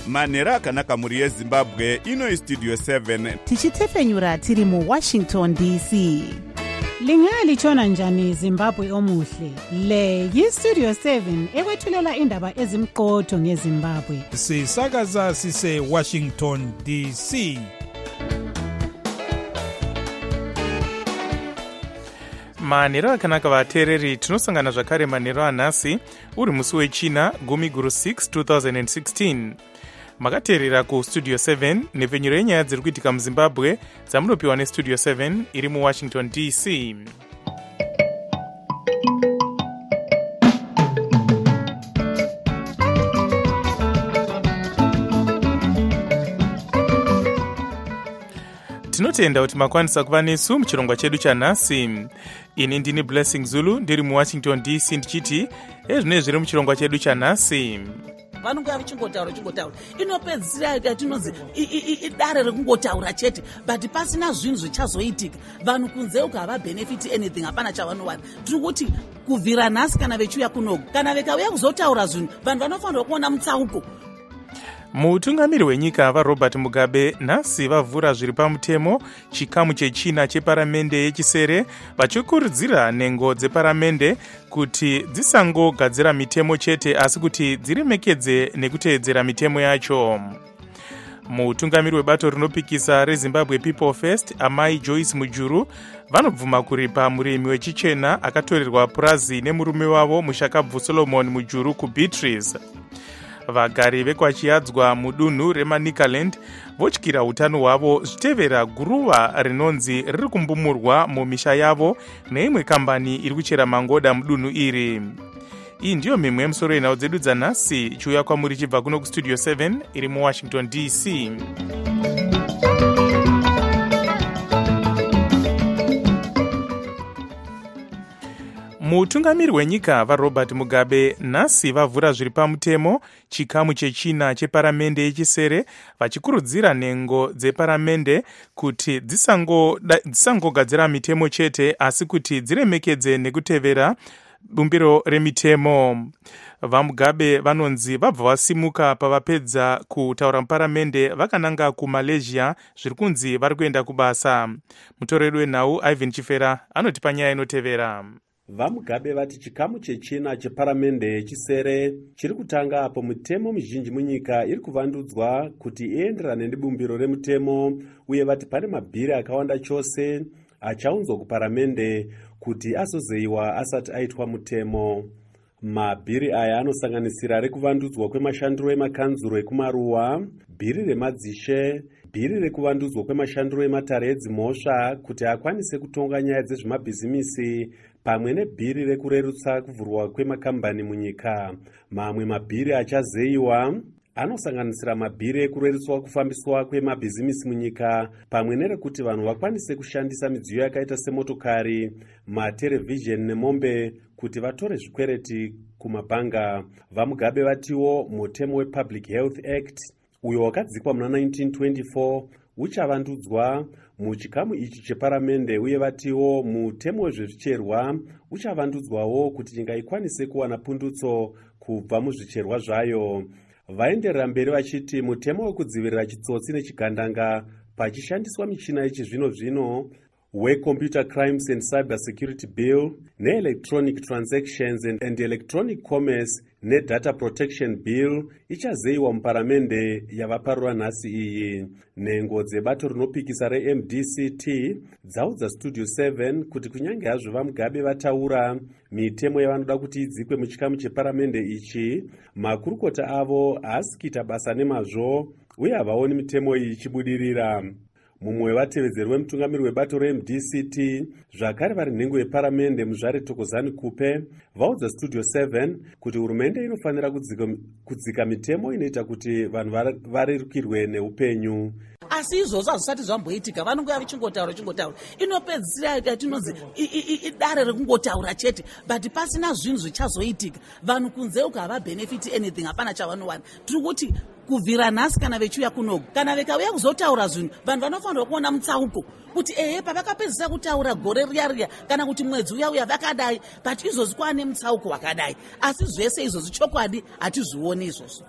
manhero akanaka mhuri yezimbabwe. Ino istudio 7 tichitefenyura tiri muWashington DC. Lingalitshona njani Zimbabwe omuhle? Le yistudio 7 ekwethulela indaba ezimqotho ngeZimbabwe. Sisakaza sise Washington DC. Manhero akanaka vateereri, tinosangana zvakare manhero anhasi uri musi wechina 10/6 2016. Makateerera kustudio 7 nepfenyuro yenyaya dziri kuitika muZimbabwe dzamunopiwa nestudio 7 iri muWashington DC. Tinotenda kuti makwanisa kuva nesu muchirongwa chedu chanhasi. Ini ndini Blessing Zulu ndiri muWashington DC ndichiti ezvine zviri muchirongwa chedu chanhasi. Vanonga vichingotaura inopedzisira yatinonzi idare rekungotaura chete, but pasina zvinhu zvichazoitika. Vanhu kunze uko havabenefiti anything, hapana chavanowana. Tiri kuti kubvira nhasi kana vechiuya kunoku, kana vikauya kuzotaura zvinhu, vanhu vanofanirwa kuona mutsauko. Mutungamiri wenyika vaRobert Mugabe nhasi vavhura zviri pamutemo chikamu chechina cheparamende yechisere, vachikurudzira nhengo dzeparamende kuti dzisangogadzira mitemo chete asi kuti dziremekedze nekuteedzera mitemo yacho. Mutungamiri webato rinopikisa reZimbabwe People First, Amai Joyce Mujuru, vanobvuma kuripa murimi wechichena akatorerwa purazi nemurume wavo Mushakabvu Solomon Mujuru kuBeatrice. Vagari vekwachiyadzwa mudunhu reManicaland votyira utano hwavo zvitevera guruva rinonzi riri kumbumurwa mumisha yavo neimwe kambani iri kuchera mangoda mudunhu iri. Iyi ndiyo mimwe yemusoro yenhau dzedu dzanhasi, chiuya kwamuri chibva kuno kustudio 7 iri muWashington DC. Mutungamiri wenyika vaRobert Mugabe nhasi vavhura zviri pamutemo chikamu chechina cheparamende yechisere, vachikurudzira nhengo dzeparamende kuti dzisangogadzira mitemo chete asi kuti dziremekedze nekutevera bumbiro remitemo. VaMugabe vanonzi vabva vasimuka pavapedza kutaura muparamende vakananga kuMalaysia, zviri kunzi vari kuenda kubasa. Mutoredu wenhau Ivan Chifera anotipa nyaya inotevera. VaMugabe vati chikamu chechina cheparamende yechisere chiri kutanga apo mitemo mizhinji munyika iri kuvandudzwa kuti ienderane nebumbiro remutemo, uye vati pane mabhiri akawanda chose achaunzwa kuparamende kuti azozeyiwa asati aitwa mutemo. Mabhiri aya anosanganisira rekuvandudzwa kwemashandiro emakanzuro ekumaruwa, bhiri remadzishe, bhiri rekuvandudzwa kwemashandiro ematare edzimhosva kuti akwanise kutonga nyaya dzezvemabhizimisi, pamwe nebhiri rekurerutsa kuvhurwa kwemakambani munyika. Mamwe mabhiri achazeyiwa anosanganisira mabhiri ekurerutswa kufambiswa kwemabhizimisi munyika, pamwe nerekuti vanhu vakwanise kushandisa midziyo yakaita semotokari, matelevhizheni nemombe kuti vatore zvikwereti kumabhanga. VaMugabe vatiwo mutemo wePublic Health Act uyo wakadzikwa muna 1924 uchavandudzwa muchikamu ichi cheparamende, uye vatiwo mutemo wezvezvicherwa uchavandudzwawo kuti nyika ikwanise kuwana pundutso kubva muzvicherwa zvayo. Vaenderera mberi vachiti mutemo wekudzivirira chitsotsi nechigandanga pachishandiswa michina yechizvino-zvino weComputer Crimes and Cyber Security Bill, neElectronic Transactions and Electronic Commerce neData Protection Bill ichazeyiwa muparamende yavaparura nhasi iyi. Nhengo dzebato rinopikisa reMDCT dzaudza Studio 7 kuti kunyange hazvo vaMugabe vataura mitemo yavanoda kuti idzikwe muchikamu cheparamende ichi, makurukota avo haasi kuita basa nemazvo uye havaoni mitemo iyi ichibudirira. Mumwe wevatevedzeri wemutungamiri webato reMDCT zvakare vari nhengo yeparamende Muzvare Thokozani Kupe vaudza Studio 7 kuti hurumende inofanira kudzika mitemo inoita kuti vanhu varerukirwe neupenyu. Asi izvozvo hazvisati zvamboitika, vanongoya vichingotaura inopedzisira yatinonzi idare rekungotaura chete, but pasina zvinhu zvichazoitika. Vanhu kunze uko havabenefiti anything, hapana chavanowana. Tiri kuti kubvira nhasi kana vechiuya kunoku, kana vikauya kuzotaura zvinhu, vanhu vanofanirwa kuona mutsauko kuti pavakapedzisa kutaura gore riya kana kuti mwedzi uya vakadai, but izvozvi kwane mutsauko wakadai. Asi zvese izvozvi chokwadi hatizvioni izvozvo.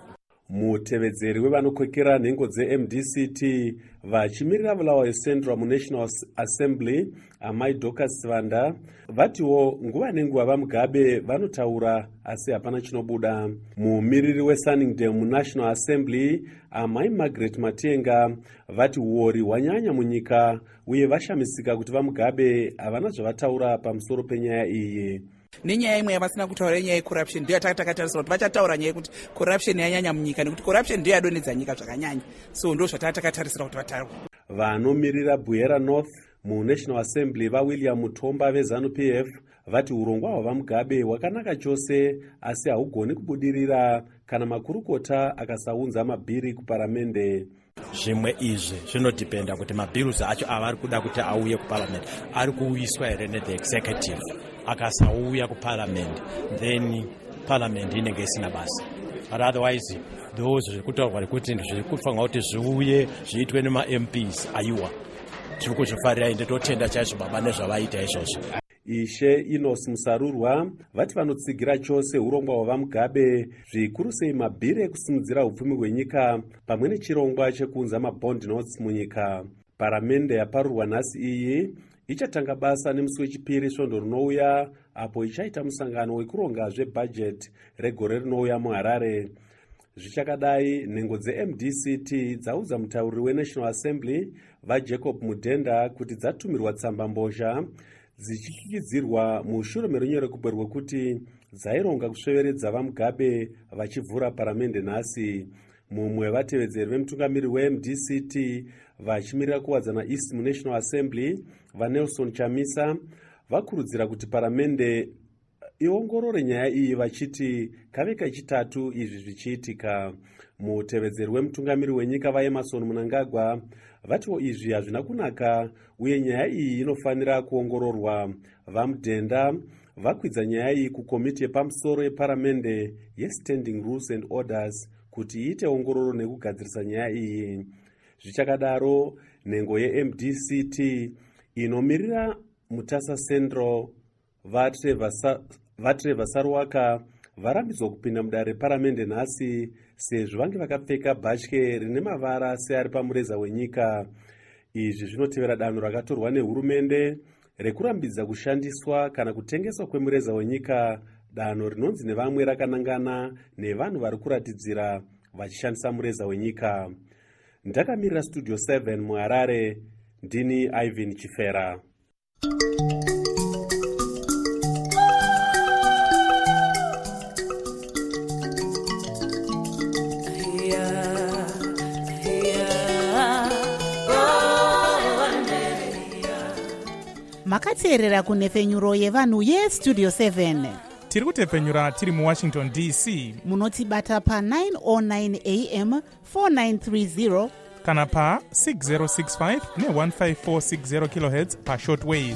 mutevedzeri wevanokokera nhengo dzeMDCT vachimirira Bulawayo Central muNational Assembly amai Dorcas Sivanda vatiwo nguva nenguva vaMugabe vanotaura asi hapana chinobuda. Mumiriri weSunningdale muNational Assembly amai Margaret Matenga vati uori hwanyanya munyika uye vashamisika kuti vaMugabe havana zvavataura pamusoro penyaya iyi. Nenyaya imwe yavasina kutaura yenyaya yecorruption ndiyo takatarisa kuti vachataura nyaya yekuti corruption yanyanya munyika nekuti corruption ndiyo yadonedza nyika zvakanyanya, so ndo zvatakatarisira kuti vataure. Vanomiririra Buyera North muNational Assembly vaWilliam Mutomba veZANU-PF vati urongwa hwavaMugabe hwakanaka chose asi haugoni kubudirira kana makurukota akasaunza mabhiri kuparamende. Zvimwe izvi zvinodhipenda kuti mabhiruzi acho avari kuda kuti auye kuparliament ari kuuyiswa here nethe executive. Akasauya kuparliament then parliament inenge isina basa, but otherwise those zvekutaurwa kuti zvirikufanira kuti zviuye zviitwe nemaMPs aiwa tiri kuzvifarira ende totenda chaizvo baba nezvavaita izvozvo. Ishe Inos Musarurwa vati vanotsigira chose urongwa hwavaMugabe zvikuru sei mabhiri ekusimudzira upfumi hwenyika pamwe nechirongwa chekuunza mabond notes munyika. Paramende yaparurwa nhasi iyi ichatanga basa nemusi wechipiri svondo rinouya apo ichaita musangano wekuronga zvebhajeti regore rinouya muHarare. Zvichakadai nhengo dzeMDCT dzaudza mutauriri weNational Assembly vaJacob Mudhenda kuti dzatumirwa tsamba mbozha dzichikikidzirwa mushure merunyoro kubwe rwekuti dzaironga kusveveredza vaMugabe vachivhura paramende nhasi. Mumwe vatevedzeri vemutungamiri weMDCT vachimirira kuwadzana East muNational Assembly vaNelson Chamisa vakurudzira kuti paramende iongorore nyaya iyi vachiti kave kechitatu izvi zvichiitika. Mutevedzeri wemutungamiri wenyika vaEmerson Mnangagwa vatiwo izvi hazvina kunaka uye nyaya iyi inofanira kuongororwa. VaMudhenda vakwidza nyaya iyi kukomiti yepamusoro yeparamende yeStanding Rules and Orders kuti iite ongororo nekugadzirisa nyaya iyi. Zvichakadaro nhengo yeMDCT inomirira Mutasa Central vaTrevor Sarwaka varambidzwa kupinda mudare reparamende nhasi sezvo vange vakapfeka bhatye rine mavara seari pamureza wenyika. Izvi zvinotevera danho rakatorwa nehurumende rekurambidza kushandiswa kana kutengeswa kwemureza wenyika, danho rinonzi nevamwe rakanangana nevanhu vari kuratidzira vachishandisa mureza wenyika. Ndakamirira Studio 7 muHarare, ndini Ivan Chifera. Makateerera kunhefenyuro yevanhu yeStudio 7. Tiri kutepfenyura tiri muWashington DC. Munotibata pa 909 AM 4930 kana pa 6065 ne15460 kHz pa shortwave.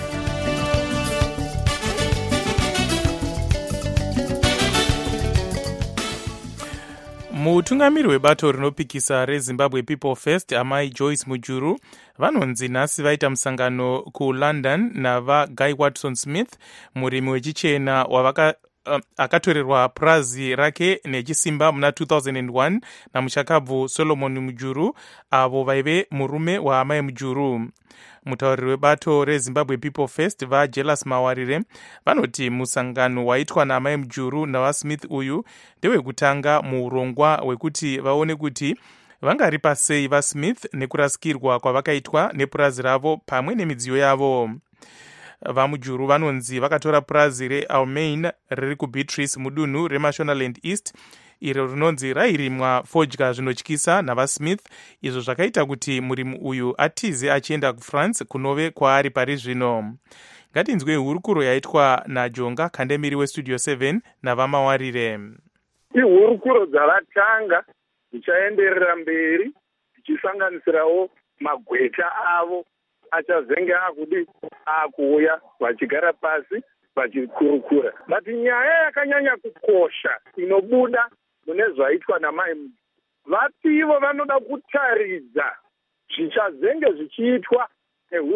Mutungamiri webato rinopikisa reZimbabwe People First amai Joyce Mujuru vanonzi nhasi vaita musangano kuLondon navaGuy Watson Smith, murimi wechichena akatorerwa purazi rake nechisimba muna 2001 namuchakabvu Solomon Mujuru, avo vaive murume waamai Mujuru. Mutauriri webato reZimbabwe People First vaJelas Mawarire vanoti musangano waitwa naamai Mujuru navaSmith uyu ndewekutanga muurongwa wekuti vaone kuti vangaripa sei vaSmith nekurasikirwa kwavakaitwa nepurazi ravo pamwe nemidziyo yavo. VaMujuru vanonzi vakatora purazi reAlmain riri kuBeatrice mudunhu reMashonaland East, iro rinonzi rairimwa fodya zvinotyisa navaSmith, izvo zvakaita kuti murimi uyu atize achienda kuFrance kunove kwaari pari zvino. Ngatinzwe hurukuro yaitwa naJonga Kandemiri weStudio 7 navamawarire. Ihurukuro dzavatanga dzichaenderera mberi dzichisanganisirawo magweta avo achazenge akuuya vachigara pasi vachikurukura. Bati nyaya yakanyanya kukosha inobuda mune zvaitwa namai vativo vanoda kutaridza zvichazenge zvichiitwa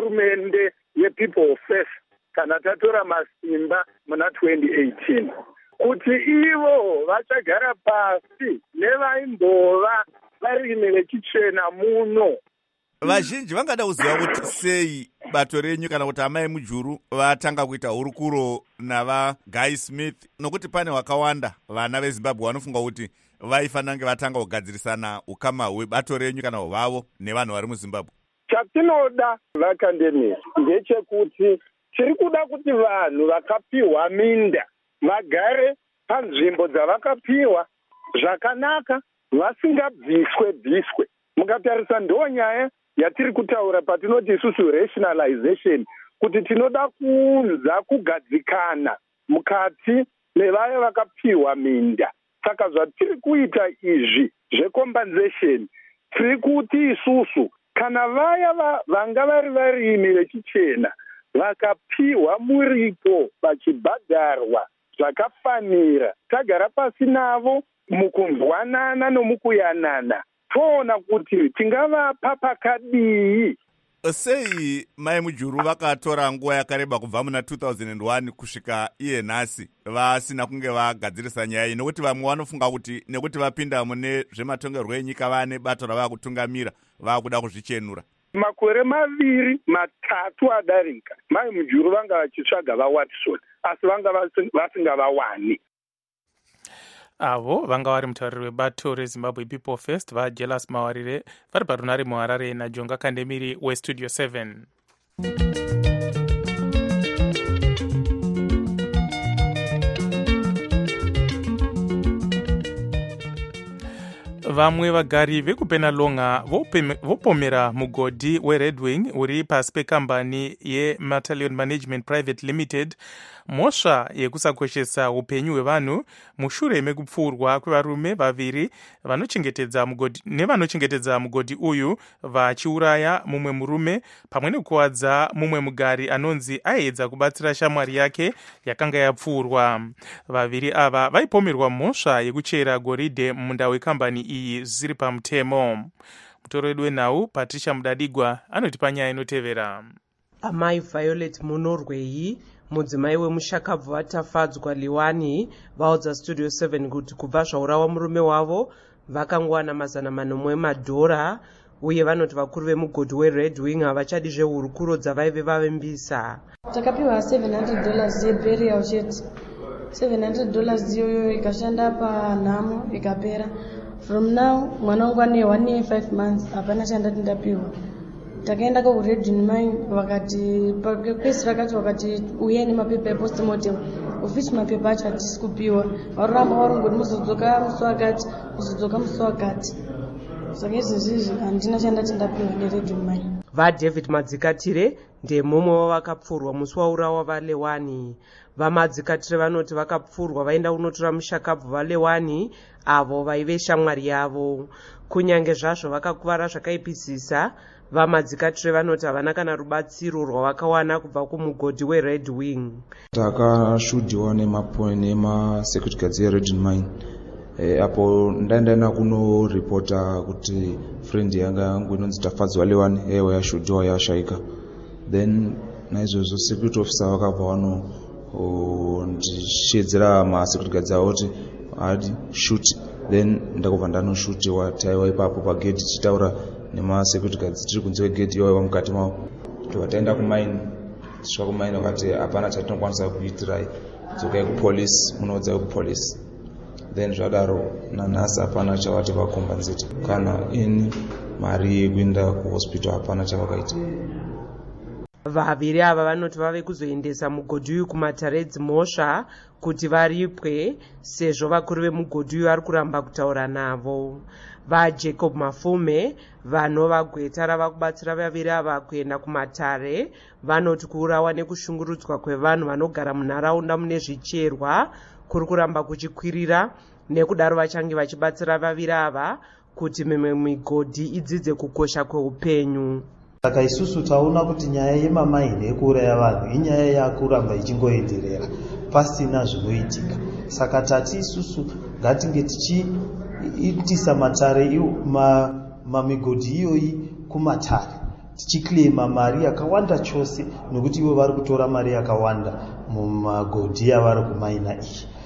nehurumende yePeople First kana tatora masimba muna 2018. kuti ivo vachagara pasi nevaimbova varimi vechichena muno. Vazhinji vangada kuziva kuti sei bato renyu kana kuti amai mujuru vatanga kuita hurukuro navaGuy Smith, nokuti pane wakawanda vana veZimbabwe vanofunga kuti vaifanange vatanga kugadzirisana ukama hwebato renyu kana hwavo nevanhu vari muZimbabwe. Chatinoda vakandemisi ndechekuti tiri kuda kuti vanhu vakapiwa minda vagare panzvimbo dzavakapiwa zvakanaka vasingabviswe. Mukatarisa ndo nyaya yatiri kutaura patinoti isusu rationalization, kuti tinoda kuunza kugadzikana mukati mevaya vakapiwa minda. Saka zvatiri kuita izvi zvecompensation, tiri kuti isusu kana vaya vanga vari varimi vechichena vakapiwa muripo vachibhadharwa zvakafanira, tagara pasi navo mukunzwanana nomukuyanana, toona kuti tingavapa pakadii. Sei mai mujuru vakatora nguva yakareba kubva muna 2001 kusvika iye nhasi vasina kunge vagadzirisa nyaya iyi? Nokuti vamwe vanofunga kuti nekuti vapinda mune zvematongerwo enyika vane bato ravakutungamira vakuda kuzvichenura. Makore 2-3 adarika, mai mujuru vanga vachitsvaga vaWatson asi vanga vasingavawani. Avo vanga vari mutauriri webato reZimbabwe People First vaJealous Mawarire vari parunare muHarare naJonga Kandemiri weStudio 7. Vamwe vagari vekuPenalonga vopomera mugodhi weRedwing uri pasi pekambani yeMattalion Management Private Limited mhosva yekusakoshesa upenyu hwevanhu mushure mekupfurwa kwevarume vaviri vanochengetedza mugodhi uyu vachiuraya mumwe murume pamwe nekuwadza mumwe mugari anonzi aedza kubatsira shamwari yake yakanga yapfurwa. Vaviri ava vaipomerwa mhosva yekuchera goridhe mumunda wekambani iyi zvisiri pamutemo. Mutoro wedu wenhau Patricia Mudadigwa anotipa nyaya inotevera. Amai Violet Munorwei, mudzimai wemushakabvu vatafadzwa Liwani, vaudza Studio 7 kuti kubva zvaurawa murume wavo vakangowana $100 emadhora, uye vanoti vakuru vemugodhi weRedwing havachadi zvehurukuro dzavaive vavembisa. Takapiwa $700 yeburial chete. $700 iyoyo ikashanda panhamo ikapera. From now mwana wangu ane 1 year 5 months hapana chandati ndapiwa. Takaenda kuRedwing mine vakati kwesi rakati vakati uyeni mapepa epostmortem, of which mapepa acho hatisi kupiwa. Varoramba varongoti muzodzoka musi wakati. Saka izvezvizvi handina chandati ndapiwa neRedwing mine. VaDavid Madzikatire ndemumwe wavakapfurwa musi waurawa vaLewani. VaMadzikatire vanoti vakapfurwa vaenda kunotora mushakabvu vaLewani avo vaive shamwari yavo. Kunyange zvazvo vakakuvara zvakaipisisa, VaMadzikatire vanoti havana kana rubatsiro rwavakawana kubva kumugodhi weRedwing. Takashudhiwa nemasecurity guards eRedwing mine. Apo ndaenda kunoripota kuti friend yangu inonzi Tafadzwa Lewani yashudhiwa yashaika. Then naizvozvo security officer vakabva vanondishedzera masecurity guards avo kuti hadi shoot. Then ndakubva ndanoshutiwa taiwa ipapo pagedhi tichitaura nemasecurity guards tiri kunze kwegedhi iwaiwa mukati mavo. Taenda kumaini, tisvika kumaini vakati hapana chatinokwanisa kuitirai, dzokai kupolisi munoudza kupolisi. Then zvadaro nanhasi hapana chavati vakombenzeti, kana ini mari yekuenda kuhospital hapana chavakaita. Vaviri ava vanoti vave kuzoendesa mugodhi uyu kumatare dzimhosva kuti varipwe, sezvo vakuru vemugodhi uyu vari kuramba kutaura navo. VaJacob Mafume vanova gweta rava kubatsira vaviri ava kuenda kumatare vanoti kuurawa nekushungurudzwa kwevanhu vanogara munharaunda mune zvicherwa kuri kuramba kuchikwirira, nekudaro vachange vachibatsira vaviri ava kuti mimwe migodhi idzidze kukosha kweupenyu. Saka isusu taona kuti nyaya yemamaini ekuuraya vanhu inyaya yakuramba ichingoenderera pasina zvinoitika. Saka tati isusu ngatinge tichiitisa matare mamigodhi iyoyi kumatare, tichiklema mari yakawanda chose, nokuti ivo vari kutora mari yakawanda mumagodhi avari kumaina iyi.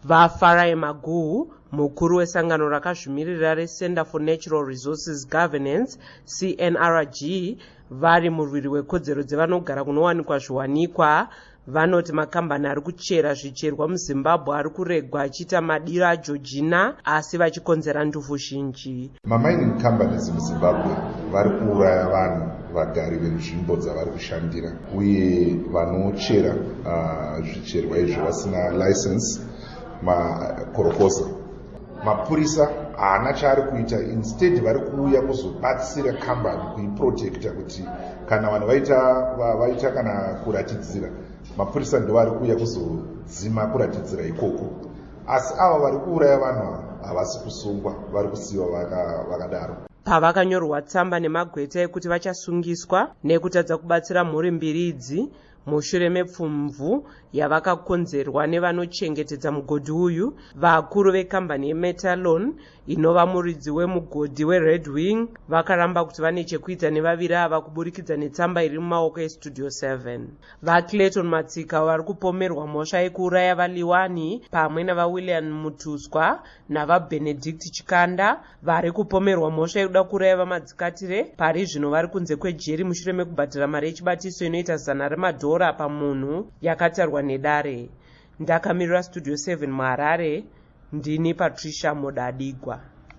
vafarai maguhu, mukuru wesangano rakazvimirira recenter for natural resources governance CNRG, vari murwiri wekodzero dzevanogara kunowanikwa zviwanikwa, vanoti makambani ari kuchera zvicherwa muzimbabwe ari kuregwa achiita madiro ageorgina asi vachikonzera ndufu zhinji. Mamining companies muzimbabwe vari kuuraya vanhu, vagari venzvimbo dzavari kushandira uye vanochera zvicherwa izvi vasina license, makorokosa. Mapurisa haana chaari kuita, instead vari kuuya kuzobatsira kambani kuiprotecta kuti kana vanhu vaita kana kuratidzira, mapurisa ndo vari kuuya kuzodzima kuratidzira ikoko. Asi ava vari kuuraya vanhu havasi kusungwa, vari kusiyiwa vakadaro. Pavakanyorwa tsamba nemagweta ekuti vachasungiswa nekutadza kubatsira mhuri mbiri idzi mushure mepfumvu yavakakonzerwa nevanochengetedza mugodhi uyu, vakuru vekambani yemetalon inova muridzi wemugodhi wered wing vakaramba kuti vane chekuita nevaviri ava kuburikidza netsamba iri mumaoko estudio 7. vaclayton matsika vari kupomerwa mhosva yekuuraya valiwani pamwe navawilliam mutuswa navabenedict chikanda vari kupomerwa mhosva yekuda kuuraya vamadzikatire. Pari zvino vari kunze kwejeri mushure mekubhadhira mari yechibatiso inoita $100 pamunhu yakatarwa nedare. Ndakamirira studio 7 muHarare, ndini Patricia Modadigwa.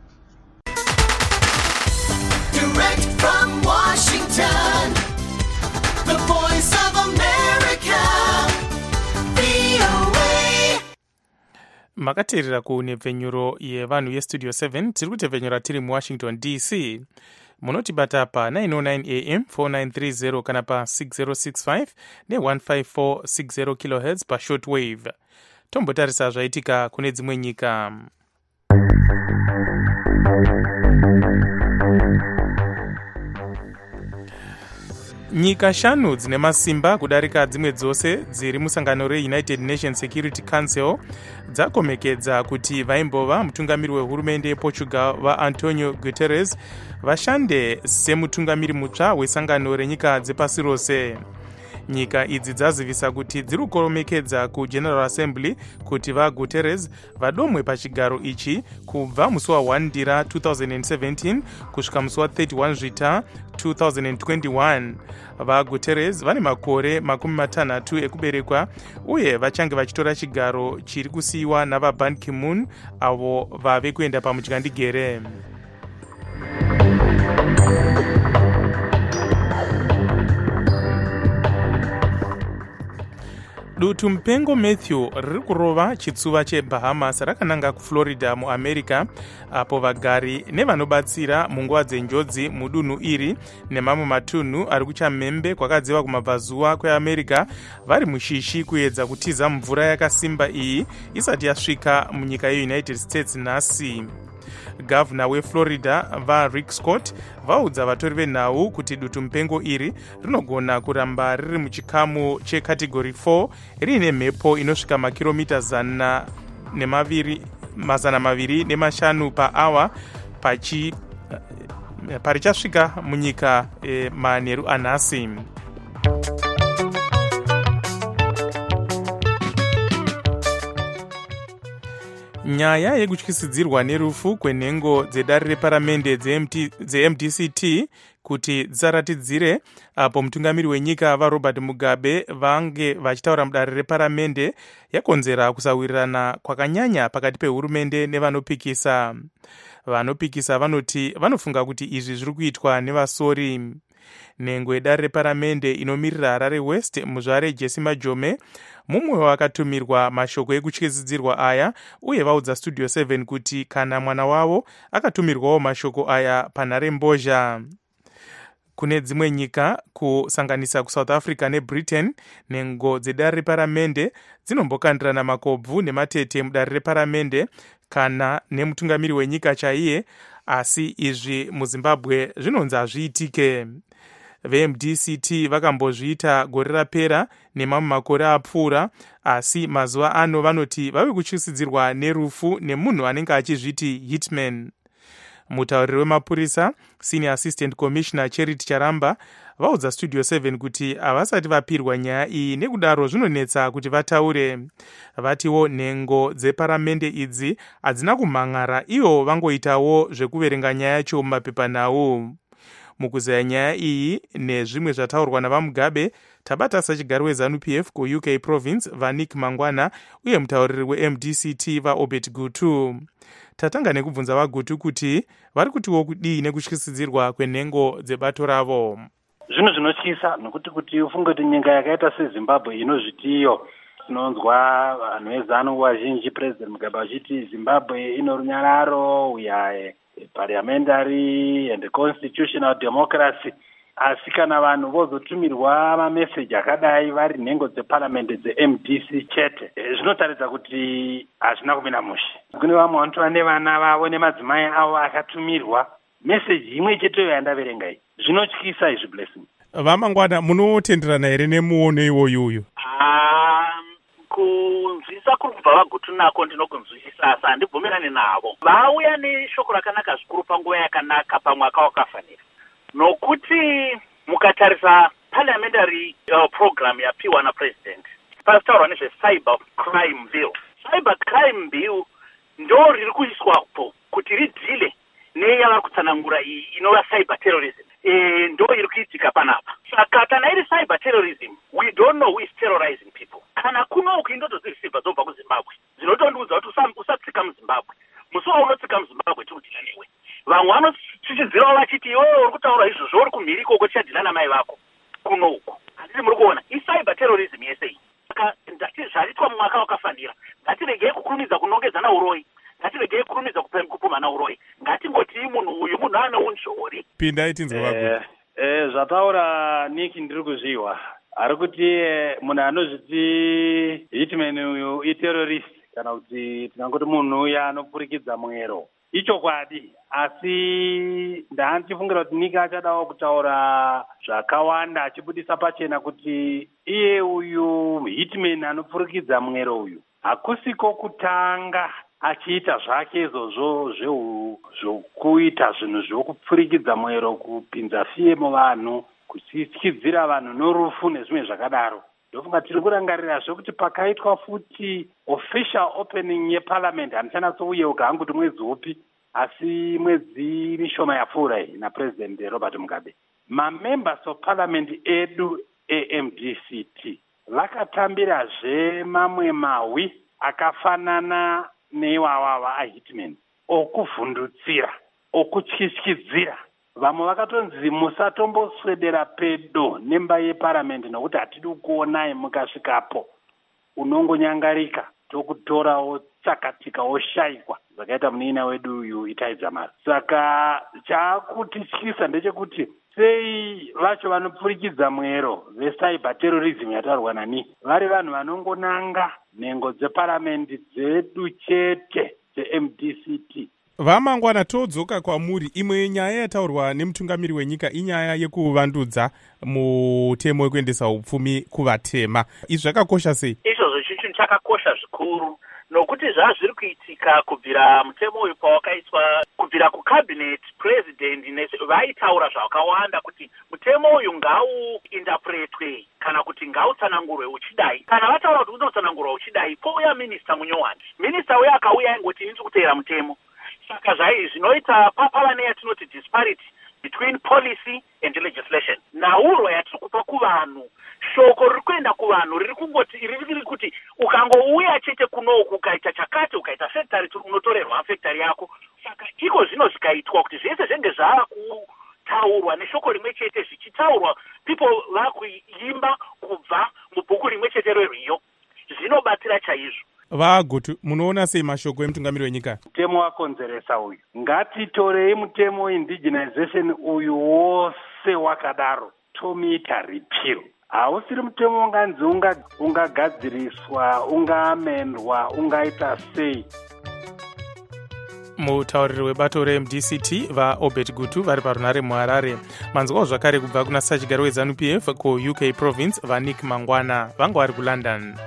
Direct from Washington, the voice of America, VOA. Makateerera kunepfenyuro yevanhu yestudio 7 tiri kutepfenyura tiri muWashington DC. Munotibata pa 909 AM 4930 kana pa 6065 ne15460 kHz pa shortwave. Tombotarisa zvaitika kune dzimwe nyika. Nyika 5 dzine masimba kudarika dzimwe dzose dziri musangano reUnited Nations Security Council dzakomekedza kuti vaimbova mutungamiri wehurumende yePortugal vaAntonio Guterres vashande semutungamiri mutsva wesangano renyika dzepasi rose. Nyika idzi dzazivisa kuti dziri kukomekedza kuGeneral Assembly kuti vaGuterres vadomwe pachigaro ichi kubva musi wa1 Ndira 2017 kusvika musi wa31 Zvita 2021. vaGuterres vane makore 60 ekuberekwa uye vachange vachitora chigaro chiri kusiyiwa navaBan Ki-moon avo vave kuenda pamudyandigere. Dutu mupengo Matthew riri kurova chitsuva cheBahamas rakananga kuFlorida muAmerica, apo vagari nevanobatsira munguva dzenjodzi mudunhu iri nemamwe matunhu ari kuchamhembe kwakadziva kumabvazuva kweAmerica vari mushishi kuedza kutiza mvura yakasimba iyi isati yasvika munyika yeUnited States nhasi. Gavana weFlorida vaRick Scott vaudza vatori venhau kuti dutu mupengo iri rinogona kuramba riri muchikamu checategory 4 riine mhepo inosvika makiromita 205 paawa parichasvika munyika manheru anhasi. Nyaya yekutyisidzirwa nerufu kwenhengo dzedare reparamende dzeMDCT kuti dzisaratidzire apo mutungamiri wenyika vaRobert Mugabe vange vachitaura mudare reparamende yakonzera kusawirirana kwakanyanya pakati pehurumende nevanopikisa. Vanopikisa vanoti vanofunga kuti izvi zviri kuitwa nevasori. Nhengo yedare reparamende inomirira Harare West muzvare Jesse Majome mumwe wakatumirwa mashoko ekutyisidzirwa aya uye vaudza studio 7 kuti kana mwana wavo akatumirwawo mashoko aya panhare mbozha. Kune dzimwe nyika kusanganisa kuSouth Africa neBritain, nhengo dzedare reparamende dzinombokandirana makobvu nematete mudare reparamende kana nemutungamiri wenyika chaiye, asi izvi muZimbabwe zvinonzi hazviitike. VMDCT vakambozviita gore rapera nemamwe makore apfuura, asi mazuva ano vanoti vave kutyisidzirwa nerufu nemunhu anenge achizviti hitman. Mutauriri wemapurisa Senior Assistant Commissioner Charity Charamba vaudza studio 7 kuti havasati vapirwa nyaya iyi, nekudaro zvinonetsa kuti vataure. Vatiwo nhengo dzeparamende idzi hadzina kumhan'ara, ivo vangoitawo zvekuverenga nyaya yacho mumapepanhau. Mukuzaya nyaya iyi nezvimwe zvataurwa navamugabe, tabata sachigari weZANU-PF kuUK province vaNick Mangwana uye mutauriri weMDCT vaObert Gutu. Tatanga nekubvunza vaGutu kuti vari kutiwo kudii nekutyisidzirwa kwenhengo dzebato ravo. Zvinhu zvinotyisa nokuti kuti ufunge kuti nyika yakaita seZimbabwe inozvitiyo. Tinonzwa vanhu vezanu vazhinji President Mugabe achiti Zimbabwe ino runyararo, we are parliamentary and constitutional democracy. Asi kana vanhu vozotumirwa mameseji akadai vari nhengo dzeparamende dzeMDC chete, zvinotaridza kuti hazvina kumira mushe. Kune vamwe vantu vane vana vavo nemadzimai avo akatumirwa meseji imwe cheteyo yandaverenga iyi. Zvinotyisa izvi Blessing. Vamangwana, munotenderana here nemuono iwoyu? Kunzwisa kuri kubva vaGutu nako ndinokunzwisisa, asi handibvumirane navo. Vauya neshoko rakanaka zvikuru panguva yakanaka pamwaka wakafanira. Nokuti mukatarisa parliamentary program yapiwa napresident, pasitaurwa nezvecyber crime bill. Cyber crime bill ndo riri kuiswapo kuti ridhile neyavari kutsanangura iyi inova cyber terrorism. Ndo iri kuitika panapa. Saka kana iri cyber terrorism, we don't know who is terrorizing people. Kana kuno ukindotodzirisiva dzobva kuZimbabwe, dzinotondiudza kuti usatsika muZimbabwe. Musi waunotsika muZimbabwe tiudhila newe. Vamwe vanotichidzirawo vachiti iwewe uri kutaura izvozvo uri kumhiri ikoko tichadhila namai vako kuno uko. Handiti muri kuona icyber terrorism yese iyi. Saka zvaitwa mumwaka wakafanira. Ngatiregei kukurumidza kunongedzana uroyi. Ngatiregei kukurumidza kupumhana uroyi. Ngatingoti munhu uyu munhu ane unzvori. Pindai tinzwe vaGutu. Zvataura Nick ndiri kuzviwa. Ari kuti munhu anozviti hitman uyu iterrorist kana kuti tingangoti munhu uya anopfurikidza mwero. Ichokwadi, asi ndandifungira kuti Nick achadawo kutaura zvakawanda achibudisa pachena kuti iye uyu hitman anopfurikidza mwero uyu hakusiko kutanga achiita zvake izvozvo zvokuita zvinhu zvokupfurikidza mwero, kupinza fiye muvanhu, kutyisidzira vanhu norufu nezvimwe zvakadaro. Ndofunga tiri kurangarira zvekuti pakaitwa futi official opening yeparliament handichanatsouyeuka hangu kuti mwedzi upi, asi mwedzi mishoma yapfuura iyi napresident Robert Mugabe. Mamembers of parliament edu eMDCT vakatambirazve mamwe mahwi akafanana neiwawava ahitman okuvhundutsira, okutyisidzira. Vamwe vakatonzi musatomboswedera pedo nemba yeparamendi nokuti hatidi kuonai mukasvikapo. Unongonyangarika tokutorawo tsakatika oshayikwa zvakaita munin'a wedu uyu Itai Dzamara. Saka chakutityisa ndechekuti sei vacho vanopfurikidza mwero vecyber terrorism yataurwa nani vari vanhu vanongonanga nhengo dzeparamendi dzedu chete dzeMDCT. Vamangwana, todzoka kwamuri. Imwe nyaya yataurwa nemutungamiri wenyika inyaya yekuvandudza mutemo wekuendesa upfumi kuvatema. Izvi zvakakosha sei? Izvozvo chinhu chakakosha zvikuru, nokuti zvazviri kuitika kubvira mutemo uyu pawakaiswa, kubvira kucabinet president vaitaura zvakawanda kuti mutemo uyu ngauinterpretwe kana kuti ngautsanangurwe uchidai. Kana vataura kuti unotsanangurwa uchidai, pouya minista munyowani. Minista uyo akauya aingoti inini kuteera mutemo. Saka zvinoita pava neyatinoti disparity between policy and legislation. Nauro yatiri kupa kuvanhu, shoko riri kuenda kuvanhu riri kuti ukangouya chete kunoku ukaita chakati ukaita factory unotorerwa factory yako. Saka iko zvino zvikaitwa kuti zvese zvenge zvava kutaurwa neshoko rimwe chete zvichitaurwa, people vakuimba kubva mubhuku rimwe chete rerwiyo, zvinobatsira chaizvo. VaGutu, munoona sei mashoko emutungamiri wenyika? Mutemo wakonzeresa uyu, ngatitorei mutemo indigenization uyu wose wakadaro tomuita repeal. Hausiri mutemo unganzi ungagadziriswa, ungaamendwa, ungaita sei. Mutauriri webato reMDCT vaObert Gutu vari parunare muHarare. Manzwawo zvakare kubva kuna sachigari weZANU-PF kuUK province vaNick Mangwana vanga vari kuLondon.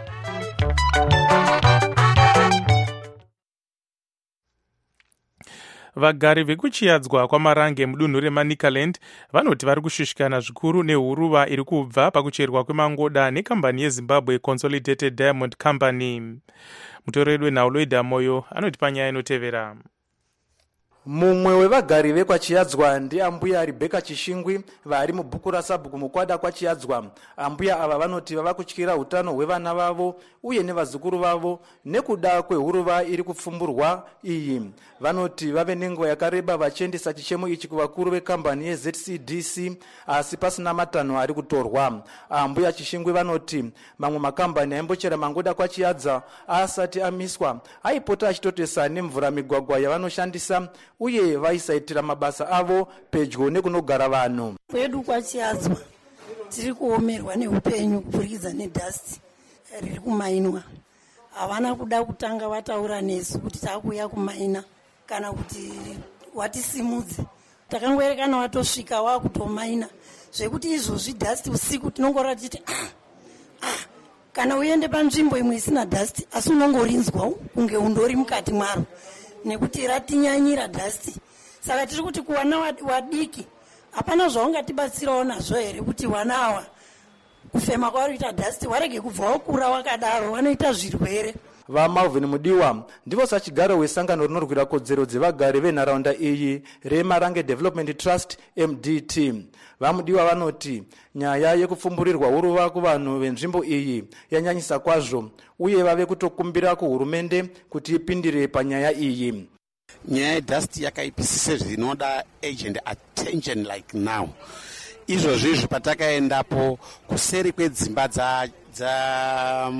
vagari vekuchiyadzwa kwamarange mudunhu remanicaland vanoti vari kushushikana zvikuru nehuruva iri kubva pakucherwa kwemangoda nekambani yezimbabwe consolidated diamond company. Mutoreri wenhau Loida Moyo anoti panyaya inotevera. Mumwe wevagari vekwachiyadzwa ndiambuya Rebecca Chishingwi vari mubhuku rasabhuku mukwada kwachiyadzwa. Ambuya ava vanoti vava kutyira utano hwevana vavo uye nevazukuru vavo nekuda kwehuruva iri kupfumburwa iyi. Vanoti vave nenguva yakareba vachiendesa chichemo ichi kuvakuru vekambani yeZCDC asi pasina matanho ari kutorwa. Ambuya Chishingwi vanoti mamwe makambani aimbochera mangoda kwachiyadza asati amiswa aipota achitotesa nemvura migwagwa yavanoshandisa uye vaisaitira mabasa avo pedyo nekunogara vanhu. Kwedu kwachiyadzwa tiri kuomerwa neupenyu kupfurikidza nedhasti riri kumainwa. Havana kuda kutanga vataura nesu kuti takuuya kumaina kana kuti watisimudze. Takangoerekana watosvika wakutomaina zvekuti izvozvi dhasti usiku tinongora tichiti kana uende panzvimbo imwe isina dhasti asi unongorinzwa kunge undori mukati mwaro nekuti ratinyanyira dhasti. Saka tiri kuti kuwana wadiki hapana zvaungatibatsirawo nazvo here kuti vana ava kufema kwavarikuita dhasti warege kubva wakura wakadaro vanoita zvirwere. VaMalvin Mudiwa ndivo sachigaro wesangano rinorwira kodzero dzevagari venharaunda iyi reMarange Development Trust MDT. VaMudiwa vanoti nyaya yekupfumburirwa huruva kuvanhu venzvimbo iyi yanyanyisa kwazvo uye vave kutokumbira kuhurumende kuti ipindire panyaya iyi. Nyaya yedhasti yakaipisisa zvinoda agent attention like now. Izvozvi patakaendapo kuseri kwedzimba dza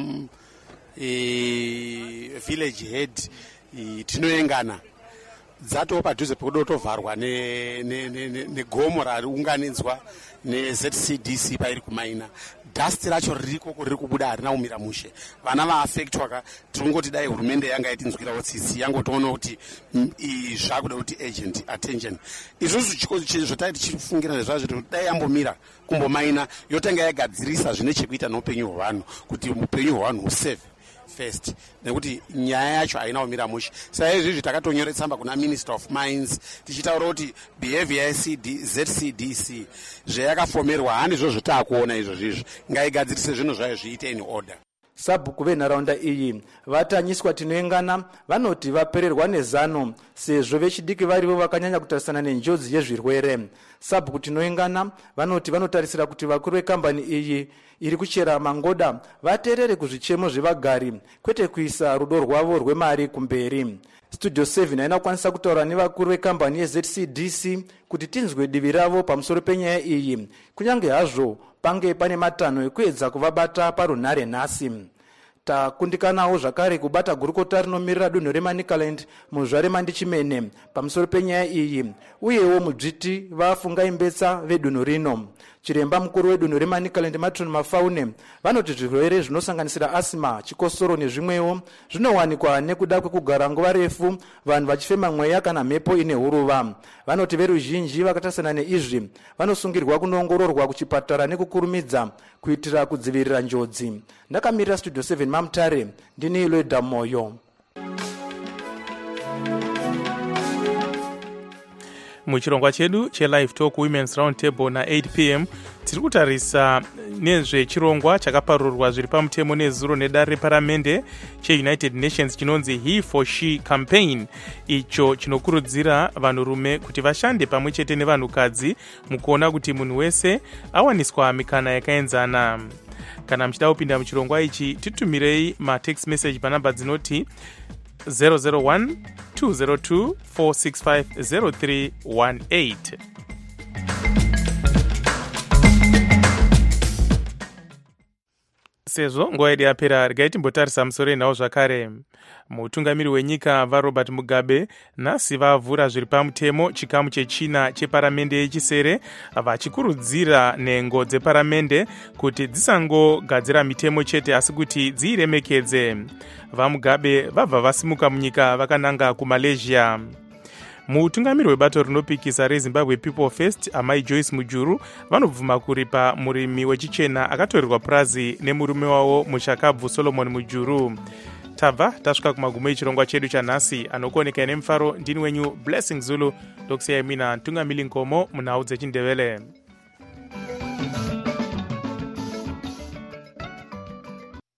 village head tinoengana dzatoo padhuze pekuda kutovharwa negomo rariunganidzwa neZCDC pairi kumaina. Dhasti racho ririko riri kubuda harina kumira mushe. Vana vaafektwa tirongoti dai hurumende yanga itinzwirawo tsitsi yangotoona kuti zvakuda kuti agent attention. Izvozvo zvotai tichifungira nezvazvo kuti dai yambomira kumbomaina yotanga yagadzirisa zvine chekuita noupenyu hwevanhu kuti upenyu hwevanhu husave first nekuti nyaya yacho haina kumira mushe. Saizvizvi takatonyora tsamba kuna Minister of Mines tichitaura kuti behavior yeZCDC zvayakafomerwa handizvo zvotakuona izvozvizvi ngaigadzirise zvinhu zvayo zviite in order. Sabhuku venharaunda iyi vatanyiswa tinoengana vanoti vapererwa nezano sezvo vechidiki varivo vakanyanya kutarisana nenjodzi yezvirwere. Sabhuku tinoengana vanoti vanotarisira kuti vakuru vekambani iyi iri kuchera mangoda vateerere kuzvichemo zvevagari kwete kuisa rudo rwavo rwemari kumberi. Studio 7 haina kukwanisa kutaura nevakuru vekambani yeZCDC kuti tinzwe divi ravo pamusoro penyaya iyi kunyange hazvo pange pane matanho ekuedza kuvabata parunhare nhasi. Takundikanawo zvakare kubata gurukota rinomirira dunhu reManicaland muzvare Mandichimene pamusoro penyaya iyi uyewo mudzviti vafungai mbetsa vedunhu rino. Chiremba mukuru wedunhu reManicaland Matron Mafaune vanoti zvirwere zvinosanganisira asima, chikosoro nezvimwewo zvinowanikwa nekuda kwekugara nguva refu vanhu vachifema mweya kana mhepo ine huruva. Vanoti veruzhinji vakatasana neizvi vanosungirwa kunoongororwa kuchipatara nekukurumidza kuitira kudzivirira njodzi. Ndakamirira Studio 7 Mamtare ndini Loida Moyo. Muchirongwa chedu chelive talk women's round table na 8 p.m. tiri kutarisa nezvechirongwa chakaparurwa zviri pamutemo nezuro nedare reparamende cheUnited Nations chinonzi He for She campaign, icho chinokurudzira vanhurume kuti vashande pamwe chete nevanhukadzi mukuona kuti munhu wese awaniswa mikana yakaenzana. Kana muchida kupinda muchirongwa ichi titumirei matext message panamba dzinoti 001 202 465 0318. Sezvo nguva yedu yapera, regai timbotarisa musoro enhau zvakare. Mutungamiri wenyika vaRobert Mugabe nhasi vavhura zviri pamutemo chikamu chechina cheparamende yechisere vachikurudzira nhengo dzeparamende kuti dzisangogadzira mitemo chete asi kuti dziiremekedze. VaMugabe vabva vasimuka munyika vakananga kuMalaysia. Mutungamiri webato rinopikisa reZimbabwe People First amai Joyce Mujuru vanobvuma kuripa murimi wechichena akatorerwa purazi nemurume wavo mushakabvu Solomon Mujuru. tabva tasvika kumagumo echirongwa chedu chanhasi. Anokuoneka nemufaro ndini wenyu Blessing Zulu, ndokusiyai mina Ntungamili Nkomo munhau dzechindevele.